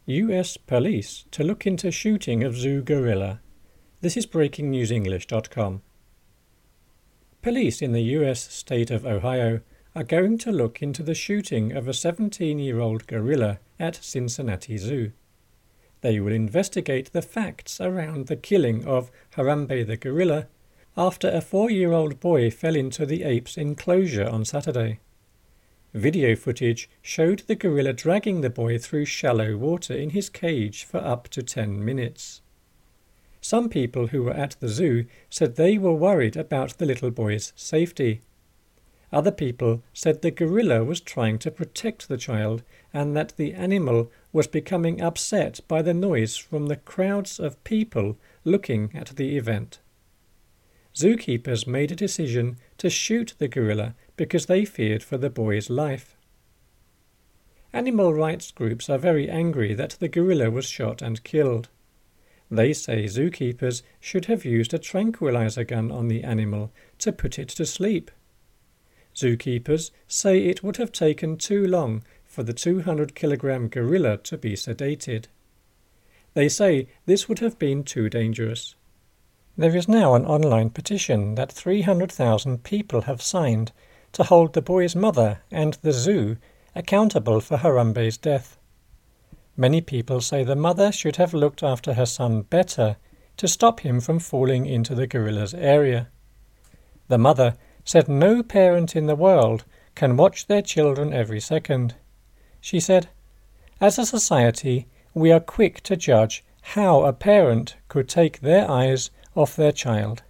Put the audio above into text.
US police to look into shooting of zoo gorilla. This is breakingnewsenglish.com. Police in the US state of Ohio are going to look into the shooting of a 17-year-old gorilla at Cincinnati Zoo. They will investigate the facts around the killing of Harambe the gorilla after a 4-year-old boy fell into the ape's enclosure on Saturday. Video footage showed the gorilla dragging the boy through shallow water in his cage for up to 10 minutes. Some people who were at the zoo said they were worried about the little boy's safety. Other people said the gorilla was trying to protect the child and that the animal was becoming upset by the noise from the crowds of people looking at the event. Zookeepers made a decision to shoot the gorilla because they feared for the boy's life. Animal rights groups are very angry that the gorilla was shot and killed. They say zookeepers should have used a tranquilizer gun on the animal to put it to sleep. Zookeepers say it would have taken too long for the 200-kilogram gorilla to be sedated. They say this would have been too dangerous. There is now an online petition that 300,000 people have signed to hold the boy's mother and the zoo accountable for Harambe's death. Many people say the mother should have looked after her son better to stop him from falling into the gorilla's area. The mother said no parent in the world can watch their children every second. She said, "As a society, we are quick to judge how a parent could take their eyes off their child.